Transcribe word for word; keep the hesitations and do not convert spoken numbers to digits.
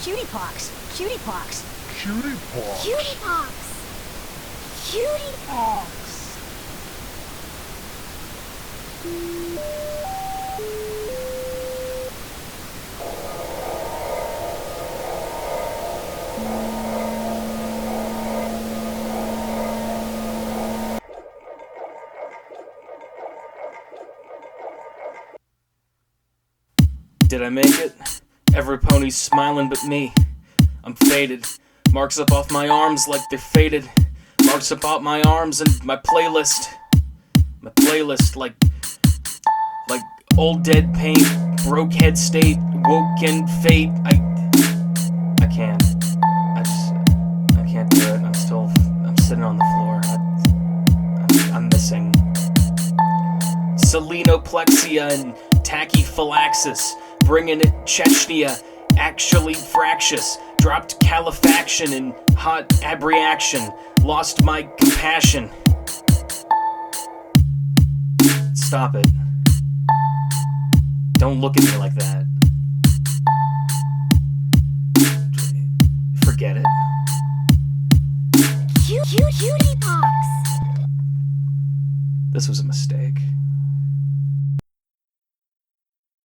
Cutie pox. Cutie pox. Cutie pox. Cutie pox. Cutie pox. Did I make it? Every pony's smiling but me. I'm faded. Marks up off my arms like they're faded. Marks up off my arms and my playlist. My playlist like like old dead paint, broke head state, woken fate. I I can't. I just I can't do it. I'm still I'm sitting on the floor. I, I'm, I'm missing selenoplexia and tachyphylaxis. Bringing it Chechnya, actually fractious. Dropped califaction in hot abreaction. Lost my compassion. Stop it. Don't look at me like that. Forget it. Cute, cute, cutie pox. This was a mistake.